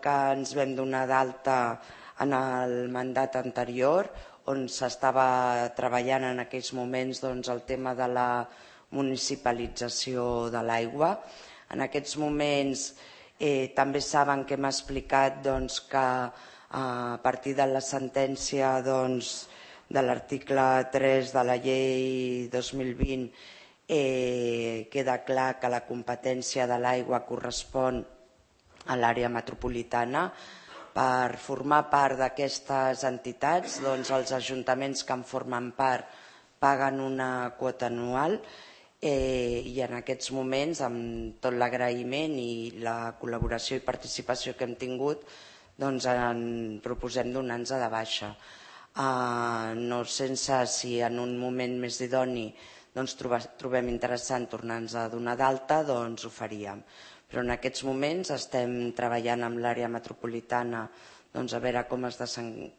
que ens vam donar d'alta en el mandat anterior, on s'estava treballant en aquells moments el tema de la municipalització de l'aigua. En aquests moments també saben que hem explicat que a partir de la sentència de l'article 3 de la llei 2020 queda clar que la competència de l'aigua correspon a l'àrea metropolitana. Per formar part d'aquestes entitats, els ajuntaments que en formen part paguen una quota anual i en aquests moments, amb tot l'agraïment i la col·laboració i participació que hem tingut, en proposem donar-nos de baixa. No sense si en un moment més idoni trobem interessant tornar-nos a donar d'alta, ho faríem. Però en aquests moments estem treballant amb l'àrea metropolitana a veure com es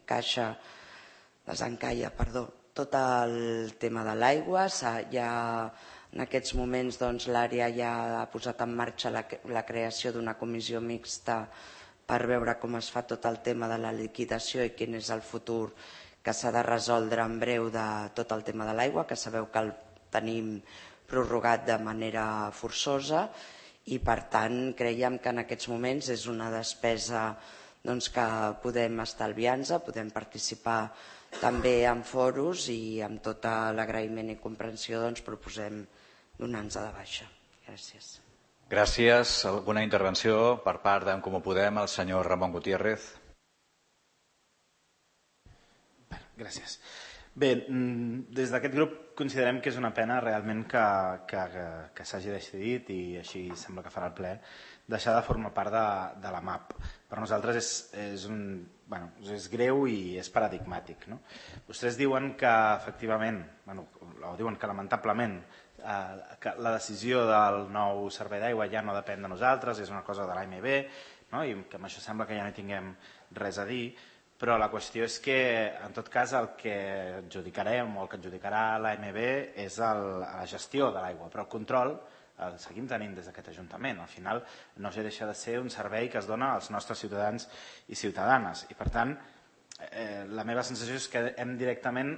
desencalla tot el tema de l'aigua. En aquests moments l'àrea ja ha posat en marxa la creació d'una comissió mixta per veure com es fa tot el tema de la liquidació i quin és el futur que s'ha de resoldre en breu de tot el tema de l'aigua, que sabeu que el tenim prorrogat de manera forçosa i per tant creiem que en aquests moments és una despesa que podem estalviar-nos, podem participar també en foros i amb tot l'agraïment i comprensió proposem donar-nos de baixa. Gràcies. Gràcies. Alguna intervenció per part d'en Comú Podem, el senyor Ramon Gutiérrez. Gràcies. Bé, des d'aquest grup considerem que és una pena realment que s'hagi decidit, i així sembla que farà el ple, deixar de formar part de la MAP. Per nosaltres és greu i és paradigmàtic. Vostès diuen que efectivament, o diuen que lamentablement la decisió del nou servei d'aigua ja no depèn de nosaltres, és una cosa de l'AMB, i que amb això sembla que ja no hi tinguem res a dir, però la qüestió és que en tot cas el que adjudicarem o el que adjudicarà l'AMB és la gestió de l'aigua, però el control el seguim tenint des d'aquest Ajuntament. Al final no deixa de ser un servei que es dona als nostres ciutadans i ciutadanes, i per tant la meva sensació és que hem directament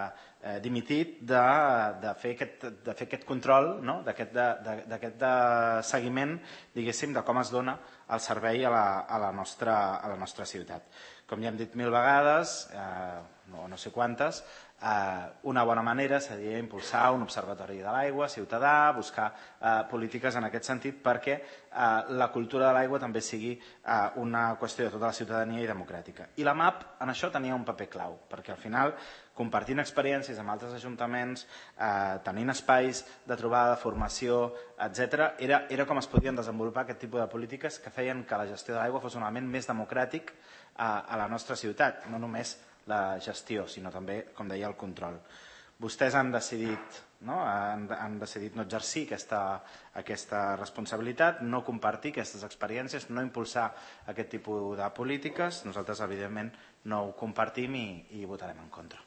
dimitit de fer aquest control, d'aquest seguiment, diguéssim, de com es dona el servei a la nostra ciutat. Com ja hem dit 1000 vegades, no sé quantes, una bona manera seria impulsar un observatori de l'aigua ciutadà, buscar polítiques en aquest sentit perquè la cultura de l'aigua també sigui una qüestió de tota la ciutadania i democràtica. I la MAP en això tenia un paper clau, perquè al final, compartint experiències amb altres ajuntaments, tenint espais de trobada, de formació, etc., era com es podien desenvolupar aquest tipus de polítiques que feien que la gestió de l'aigua fos un element més democràtic a la nostra ciutat, no només la gestió, sinó també, com deia, el control. Vostès han decidit no exercir aquesta responsabilitat, no compartir aquestes experiències, no impulsar aquest tipus de polítiques. Nosaltres, evidentment, no ho compartim i votarem en contra.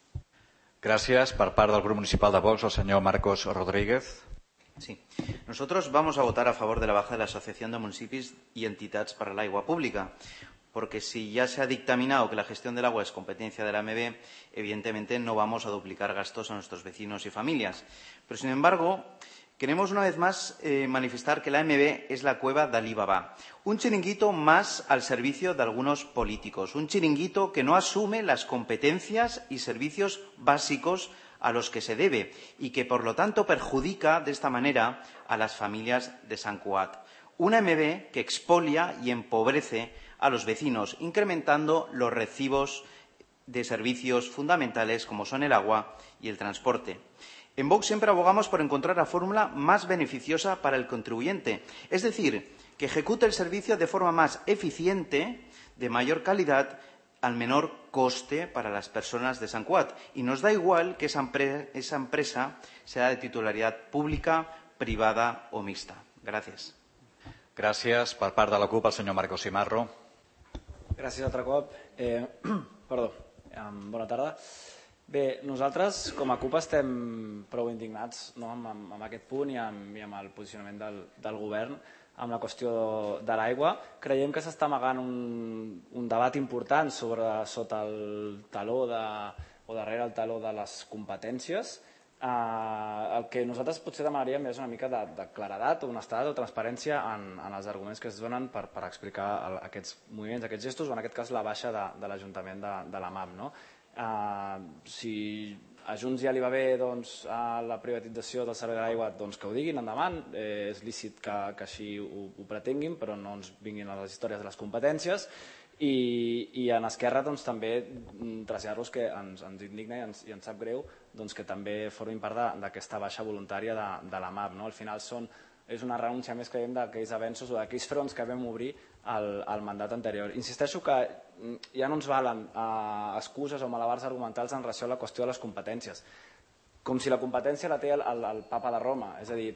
Gràcies. Per part del grup municipal de Vox, el senyor Marcos Rodríguez. Sí. Nosotros vamos a votar a favor de la baja de la Asociación de Municipios y Entidades para el Agua Pública, porque si ya se ha dictaminado que la gestión del agua es competencia de la AMB, evidentemente no vamos a duplicar gastos a nuestros vecinos y familias. Pero, sin embargo, queremos una vez más manifestar que la AMB es la cueva de Alí Baba, un chiringuito más al servicio de algunos políticos, un chiringuito que no asume las competencias y servicios básicos a los que se debe y que, por lo tanto, perjudica de esta manera a las familias de Sant Cugat. Una AMB que expolia y empobrece a los vecinos, incrementando los recibos de servicios fundamentales como son el agua y el transporte. En Vox siempre abogamos por encontrar la fórmula más beneficiosa para el contribuyente, es decir, que ejecute el servicio de forma más eficiente, de mayor calidad, al menor coste para las personas de Sant Cugat. Y nos da igual que esa empresa sea de titularidad pública, privada o mixta. Gràcies. Gràcies. Per part de la CUP, el senyor Marcos Simarro. Gràcies altre cop. Bona tarda. Bé, nosaltres com a CUP estem prou indignats amb aquest punt i amb el posicionament del govern. amb la qüestió de l'aigua. Creiem que s'està amagant un debat important sota el taló o darrere el taló de les competències. El que nosaltres potser demanaríem és una mica de claredat, honestedat o transparència en els arguments que es donen per explicar aquests moviments, aquests gestos, o en aquest cas la baixa de l'Ajuntament de la MAP. Si a Junts ja li va bé la privatització del servei de l'aigua, doncs que ho diguin endavant, és lícit que així ho pretenguin, però no ens vinguin a les històries de les competències. I en Esquerra també traslladar-los que ens indigna i ens sap greu que també formin part d'aquesta baixa voluntària de la MAP. Al final és una renúncia més, creiem, d'aquells avenços o d'aquells fronts que vam obrir al mandat anterior. Insisteixo que ja no ens valen excuses o malabars argumentals en relació a la qüestió de les competències, com si la competència la té el papa de Roma. És a dir,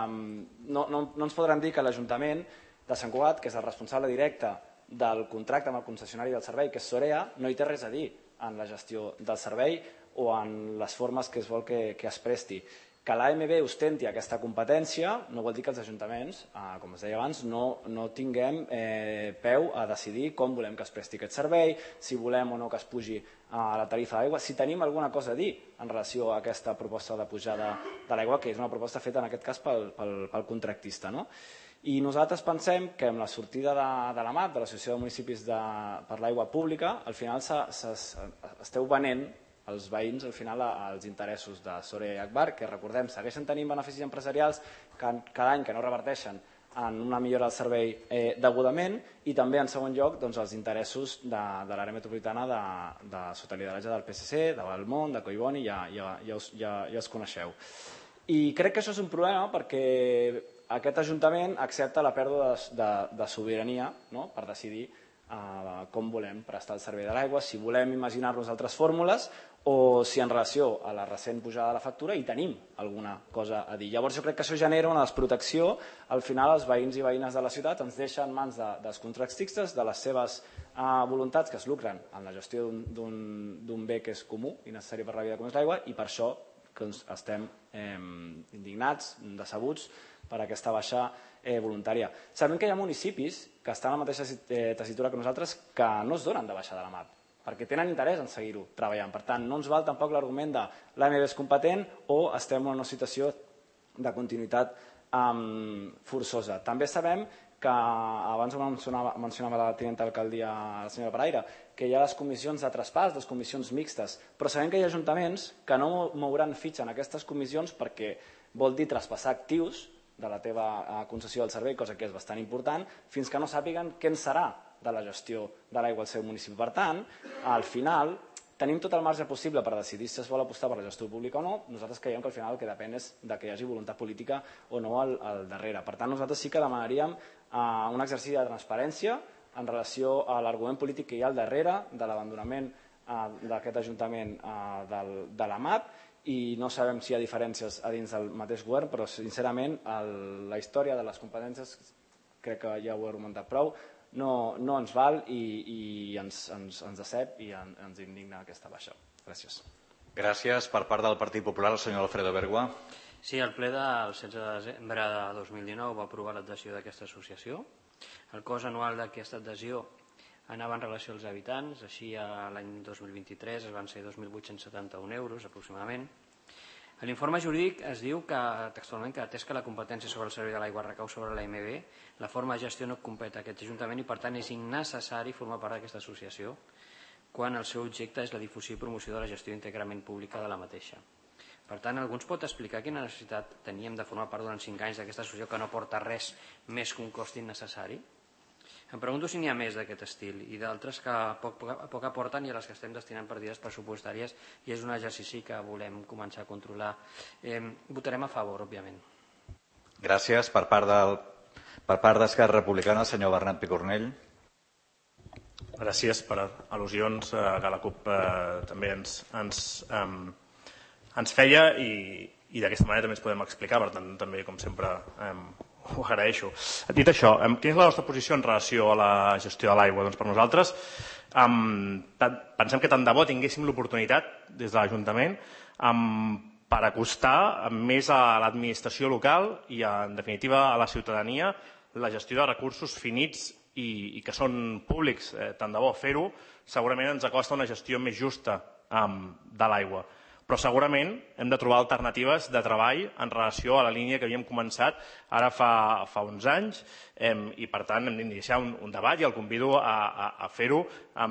no ens podran dir que l'Ajuntament de Sant Cugat, que és el responsable directe del contracte amb el concessionari del servei, que és Sorea, no hi té res a dir en la gestió del servei o en les formes que es vol que es presti. Que l'AMB ostenti aquesta competència no vol dir que els ajuntaments, com es deia abans, no tinguem peu a decidir com volem que es presti aquest servei, si volem o no que es pugi a la tarifa d'aigua, si tenim alguna cosa a dir en relació a aquesta proposta de pujada de l'aigua, que és una proposta feta en aquest cas pel contractista. I nosaltres pensem que amb la sortida de la MAP, de l'Associació de Municipis per l'Aigua Pública, al final esteu venent els veïns al final als interessos de Sorea i Agbar, que recordem, segueixen tenint beneficis empresarials cada any que no reverteixen en una millora del servei degudament, i també en segon lloc els interessos de l'àrea metropolitana sota lideratge del PSC, de Valmont, de Collboni, ja els coneixeu. I crec que això és un problema perquè aquest Ajuntament accepta la pèrdua de sobirania per decidir com volem prestar el servei de l'aigua, si volem imaginar-nos altres fórmules o si en relació a la recent pujada de la factura hi tenim alguna cosa a dir. Llavors jo crec que això genera una desprotecció. Al final els veïns i veïnes de la ciutat ens deixen en mans dels contractistes, de les seves voluntats que es lucren en la gestió d'un bé que és comú i necessari per la vida com és l'aigua, i per això estem indignats, decebuts per aquesta baixa voluntària. Sabem que hi ha municipis que estan en la mateixa tessitura que nosaltres que no es donen de baixa de la MAP, perquè tenen interès en seguir-ho treballant. Per tant, no ens val tampoc l'argument de l'AMB és competent o estem en una situació de continuïtat forçosa. També sabem que, abans mencionava la tinenta d'alcaldia, la senyora Paraire, que hi ha les comissions de traspàs, les comissions mixtes, però sabem que hi ha ajuntaments que no mouran fitxa en aquestes comissions perquè vol dir traspassar actius de la teva concessió del servei, cosa que és bastant important, fins que no sàpiguen què en serà de la gestió de l'aigua al seu municipi. Per tant, al final, tenim tot el marge possible per decidir si es vol apostar per la gestió pública o no. Nosaltres creiem que al final el que depèn és que hi hagi voluntat política o no al darrere. Per tant, nosaltres sí que demanaríem un exercici de transparència en relació a l'argument polític que hi ha al darrere de l'abandonament d'aquest Ajuntament de la MAP, i no sabem si hi ha diferències a dins del mateix govern, però sincerament la història de les competències, crec que ja ho he argumentat prou, no ens val i ens decep i ens indigna aquesta baixa. Gràcies. Gràcies. Per part del Partit Popular, el senyor Alfredo Bergua. Sí, el ple del 16 de desembre de 2019 va aprovar l'adhesió d'aquesta associació. El cost anual d'aquesta adhesió anava en relació als habitants, així l'any 2023 van ser 2.871 euros aproximadament. A l'informe jurídic es diu textualment que atès que la competència sobre el servei de l'aigua recau sobre l'AMB, la forma de gestió no competeix a aquest Ajuntament i per tant és innecessari formar part d'aquesta associació quan el seu objecte és la difusió i promoció de la gestió íntegrament pública de la mateixa. Per tant, algú ens pot explicar quina necessitat teníem de formar part durant 5 anys d'aquesta associació que no porta res més que un cost innecessari? Em pregunto si n'hi ha més d'aquest estil i d'altres que poc aporten i a les que estem destinant partides pressupostàries, i és un exercici que volem començar a controlar. Votarem a favor, òbviament. Gràcies. Per part d'Esquerra Republicana, el senyor Bernat Picornell. Gràcies per al·lusions que la CUP també ens feia i d'aquesta manera també ens podem explicar, per tant també com sempre ho agraeixo. Dit això, quina és la nostra posició en relació a la gestió de l'aigua? Doncs per nosaltres pensem que tant de bo tinguéssim l'oportunitat des de l'Ajuntament per acostar més a l'administració local i en definitiva a la ciutadania la gestió de recursos finits i que són públics, tant de bo fer-ho, segurament ens acosta una gestió més justa de l'aigua. Però segurament hem de trobar alternatives de treball en relació a la línia que havíem començat ara fa uns anys i per tant hem d'iniciar un debat i el convido a fer-ho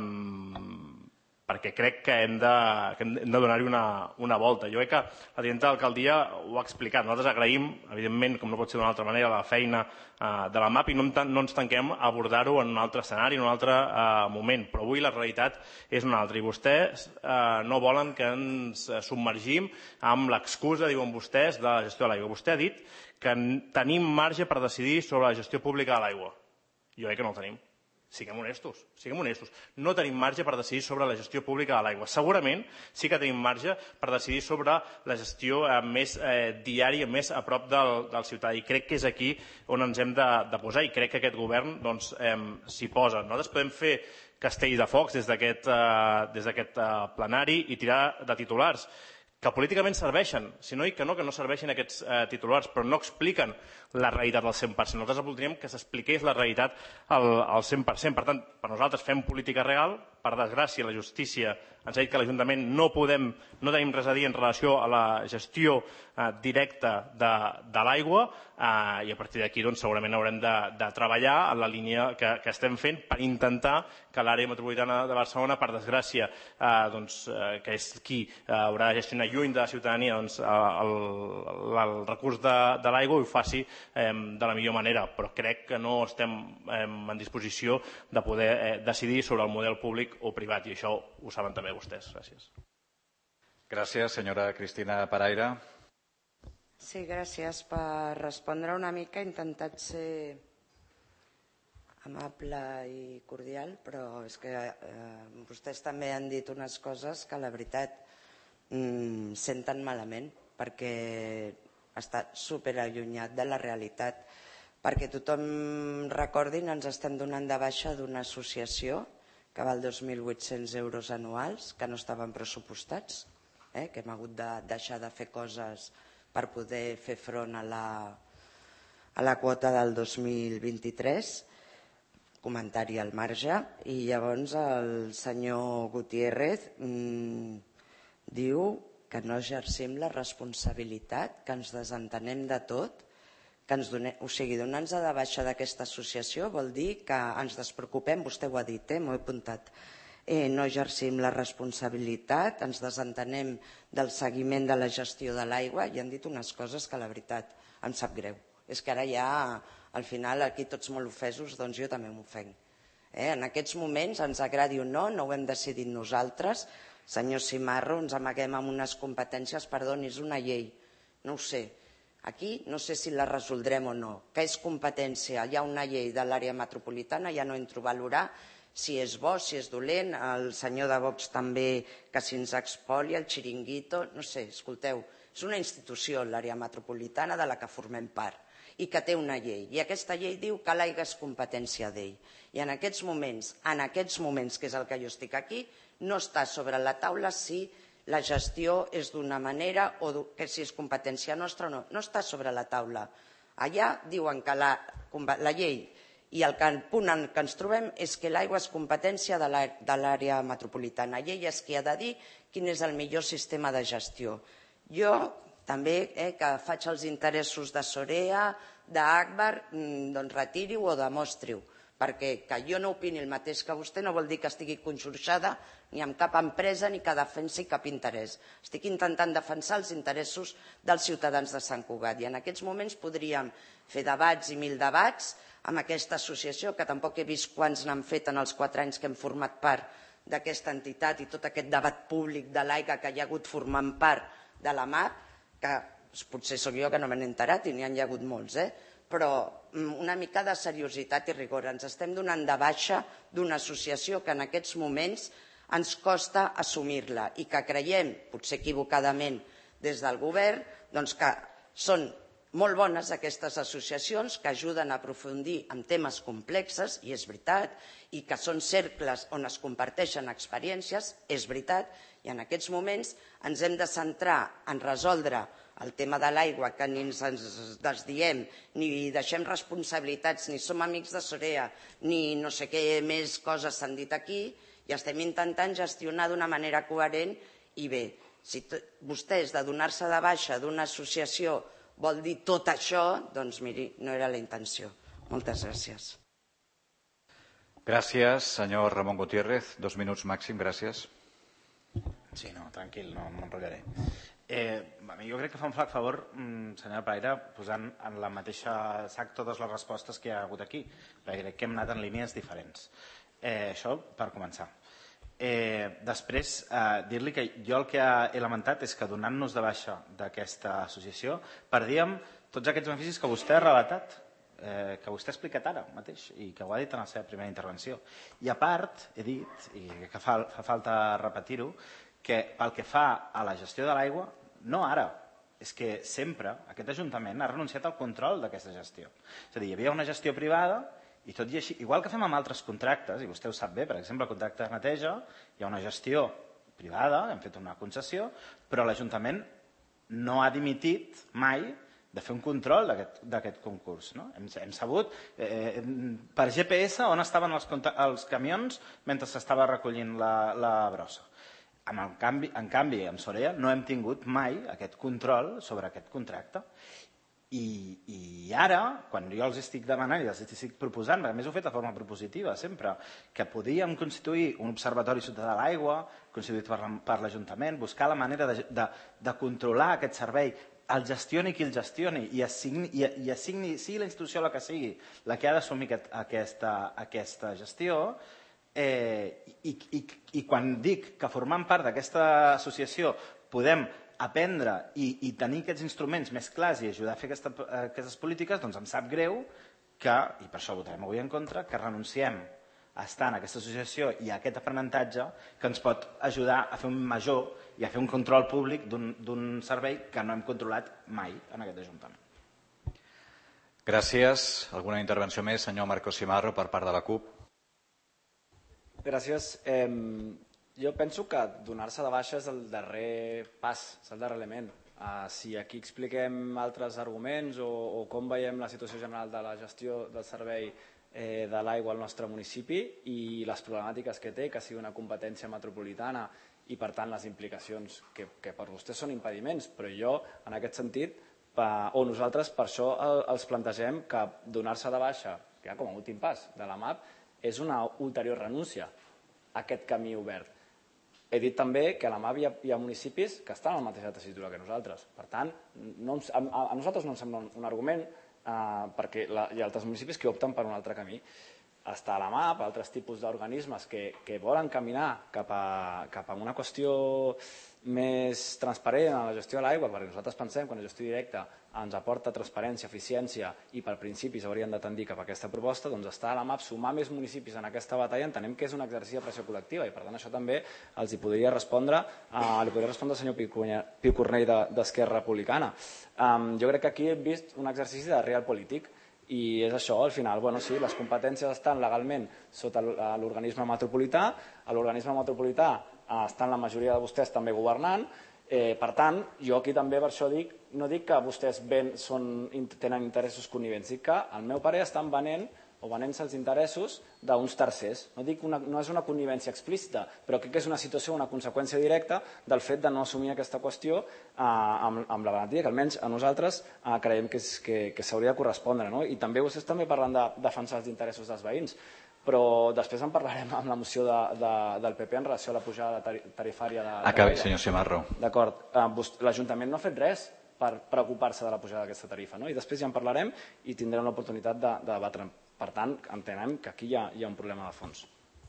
perquè crec que hem de donar-hi una volta. Jo crec que la tinenta d'alcaldia ho ha explicat. Nosaltres agraïm, evidentment, com no pot ser d'una altra manera, la feina de la MAP i no ens tanquem a abordar-ho en un altre escenari, en un altre moment. Però avui la realitat és una altra i vostès no volen que ens submergim amb l'excusa, diuen vostès, de la gestió de l'aigua. Vostè ha dit que tenim marge per decidir sobre la gestió pública de l'aigua. Jo crec que no el tenim. Siguem honestos. No tenim marge per decidir sobre la gestió pública de l'aigua. Segurament sí que tenim marge per decidir sobre la gestió més diària, més a prop del ciutadà. I crec que és aquí on ens hem de posar i crec que aquest govern s'hi posa. Nosaltres podem fer castells de focs des d'aquest plenari i tirar de titulars que políticament serveixen, sinó que no serveixen aquests titulars, però no expliquen la realitat al 100%. Nosaltres voldríem que s'expliqués la realitat al 100%. Per tant, per nosaltres fem política real. Per desgràcia, la justícia ens ha dit que l'Ajuntament no tenim res a dir en relació a la gestió directa de l'aigua i a partir d'aquí segurament haurem de treballar en la línia que estem fent per intentar que l'àrea metropolitana de Barcelona, per desgràcia, que és qui haurà de gestionar lluny de la ciutadania el recurs de l'aigua, ho faci de la millor manera. Però crec que no estem en disposició de poder decidir sobre el model públic o privat i això ho saben també vostès. Gràcies. Gràcies, senyora Cristina Paraire. Sí, gràcies. Per respondre una mica he intentat ser amable i cordial, però és que vostès també han dit unes coses que la veritat senten malament perquè està superallunyat de la realitat. Perquè tothom recordi, ens estem donant de baixa d'una associació que val 2.800 euros anuals, que no estaven pressupostats, que hem hagut de deixar de fer coses per poder fer front a la quota del 2023, comentari al marge, i llavors el senyor Gutiérrez diu que no exercim la responsabilitat, que ens desentenem de tot, o sigui, donar-nos de baixa d'aquesta associació vol dir que ens despreocupem, vostè ho ha dit, m'ho he apuntat, no exercim la responsabilitat, ens desentenem del seguiment de la gestió de l'aigua i han dit unes coses que la veritat em sap greu. És que ara ja, al final, aquí tots molt ofesos, doncs jo també m'ofenc. En aquests moments, ens agradi o no, no ho hem decidit nosaltres. Senyor Cimarro, ens amaguem amb unes competències, perdoni, és una llei, no ho sé. Aquí no sé si la resoldrem o no, que és competència, hi ha una llei de l'àrea metropolitana, ja no entro a valorar si és bo, si és dolent, el senyor de Vox també que si ens expolia, el xiringuito, no sé, escolteu, és una institució, l'àrea metropolitana, de la que formem part i que té una llei, i aquesta llei diu que l'aigua és competència d'ell. I en aquests moments, que és el que jo estic aquí, no està sobre la taula si la gestió és d'una manera o que si és competència nostra o no. No està sobre la taula. Allà diuen que la llei i el punt en què ens trobem és que l'aigua és competència de l'àrea metropolitana i ell és qui ha de dir quin és el millor sistema de gestió. Jo també, que faig els interessos de Sorea, d'Agbar, doncs retiri-ho o demostri-ho, perquè que jo no opini el mateix que vostè no vol dir que estigui conxorxada ni amb cap empresa ni que defensi cap interès. Estic intentant defensar els interessos dels ciutadans de Sant Cugat i en aquests moments podríem fer debats i 1000 debats amb aquesta associació, que tampoc he vist quants n'han fet en els 4 anys que hem format part d'aquesta entitat i tot aquest debat públic de l'aigua que hi ha hagut formant part de la MAP, que potser sóc jo que no me n'he enterat i n'hi ha hagut molts, però una mica de seriositat i rigor. Ens estem donant de baixa d'una associació que en aquests moments ens costa assumir-la i que creiem, potser equivocadament des del govern, que són molt bones aquestes associacions que ajuden a aprofundir en temes complexes, i és veritat, i que són cercles on es comparteixen experiències, és veritat, i en aquests moments ens hem de centrar en resoldre el tema de l'aigua, que ni ens desdiem, ni deixem responsabilitats, ni som amics de Sorea, ni no sé què més coses s'han dit aquí, i estem intentant gestionar d'una manera coherent. I bé, si vostès de donar-se de baixa d'una associació vol dir tot això, doncs miri, no era la intenció. Moltes gràcies. Gràcies, senyor Ramon Gutiérrez. 2 minuts màxim, gràcies. Sí, no, tranquil, no m'enrotllaré. Jo crec que fa un flac favor, senyora Pereira, posant en la mateixa sac totes les respostes que hi ha hagut aquí, perquè crec que hem anat en línies diferents. Això per començar. Després, dir-li que jo el que he lamentat és que donant-nos de baixa d'aquesta associació perdíem tots aquests beneficis que vostè ha relatat, que vostè ha explicat ara mateix i que ho ha dit en la seva primera intervenció. I a part, he dit, i que fa falta repetir-ho, que pel que fa a la gestió de l'aigua, no ara, és que sempre aquest Ajuntament ha renunciat al control d'aquesta gestió. És a dir, hi havia una gestió privada i tot i així, igual que fem amb altres contractes, i vostè ho sap bé, per exemple, el contracte de neteja, hi ha una gestió privada, hem fet una concessió, però l'Ajuntament no ha dimitit mai de fer un control d'aquest concurs. Hem sabut per GPS on estaven els camions mentre s'estava recollint la brossa. En canvi, amb Sorea no hem tingut mai aquest control sobre aquest contracte. I ara, quan jo els estic demanant i els estic proposant, a més ho he fet de forma propositiva sempre, que podíem constituir un observatori ciutadà de l'aigua, constituït per l'Ajuntament, buscar la manera de controlar aquest servei, el gestioni qui el gestioni i assigni, sigui la institució la que sigui, la que ha d'assumir aquesta gestió, i quan dic que formant part d'aquesta associació podem aprendre i tenir aquests instruments més clars i ajudar a fer aquestes polítiques, doncs em sap greu que, i per això votarem avui en contra, que renunciem a estar en aquesta associació i a aquest aprenentatge que ens pot ajudar a fer un major i a fer un control públic d'un servei que no hem controlat mai en aquest Ajuntament. Gràcies. Alguna intervenció més? Senyor Marcos Simarro, per part de la CUP. Gràcies. Jo penso que donar-se de baixa és el darrer pas, és el darrer element. Si aquí expliquem altres arguments o com veiem la situació general de la gestió del servei de l'aigua al nostre municipi i les problemàtiques que té, que sigui una competència metropolitana i per tant les implicacions que per vostès són impediments, però jo en aquest sentit, o nosaltres per això els plantegem que donar-se de baixa, ja com a últim pas de la MAP, és una ulterior renúncia a aquest camí obert. He dit també que a la MAP hi ha municipis que estan en la mateixa tessitura que nosaltres. Per tant, a nosaltres no ens sembla un argument perquè hi ha altres municipis que opten per un altre camí. Està a la MAP, altres tipus d'organismes que volen caminar cap a una qüestió més transparent en la gestió de l'aigua, perquè nosaltres pensem que una gestió directa ens aporta transparència, eficiència i per principis haurien de tendir cap a aquesta proposta, doncs està a la MAP sumar més municipis en aquesta batalla, entenem que és un exercici de pressió col·lectiva i per tant això també els hi podria respondre el senyor Picornell d'Esquerra Republicana. Jo crec que aquí hem vist un exercici de real polític i és això, al final, sí, les competències estan legalment sota l'organisme metropolità, l'organisme metropolità estan la majoria de vostès també governant, per tant, jo aquí també per això no dic que vostès tenen interessos connivents, dic que al meu parer estan venent-se els interessos d'uns tercers. No és una connivència explícita, però crec que és una situació, una conseqüència directa del fet de no assumir aquesta qüestió amb la valentia que almenys a nosaltres creiem que s'hauria de correspondre. I també vostès també parlen de defensar els interessos dels veïns, però després en parlarem amb la moció del PP en relació a la pujada tarifària de l'aigua. Acabi, senyor Simarro. D'acord. L'Ajuntament no ha fet res per preocupar-se de la pujada d'aquesta tarifa, i després ja en parlarem i tindrem l'oportunitat de debatre. Per tant, entenem que aquí hi ha un problema de fons.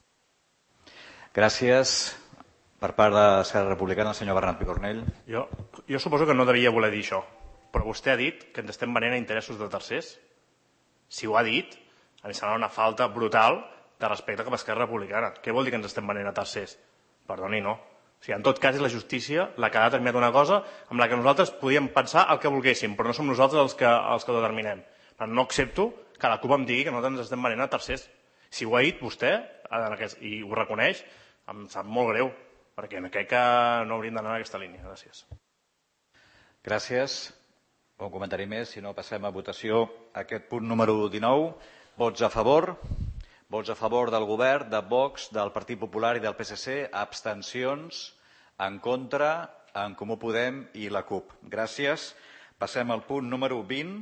Gràcies. Per part d'Esquerra Republicana, el senyor Bernat Picornell. Jo suposo que no devia voler dir això, però vostè ha dit que ens estem venent a interessos de tercers. Si ho ha dit, a mi sembla una falta brutal de respecte cap a Esquerra Republicana. Què vol dir que ens estem venent a tercers? Perdoni, no. O sigui, en tot cas, és la justícia la que ha determinat una cosa amb la que nosaltres podíem pensar el que volguéssim, però no som nosaltres els que ho determinem. No accepto que la CUP em digui que nosaltres ens estem venent a tercers. Si ho ha dit vostè, i ho reconeix, em sap molt greu, perquè crec que no hauríem d'anar en aquesta línia. Gràcies. Gràcies. Un comentari més, si no passem a votació. Aquest punt número 19. Vots a favor. Vots a favor del govern, de Vox, del Partit Popular i del PSC. Abstencions. En contra, en Comú Podem i la CUP. Gràcies. Passem al punt número 20.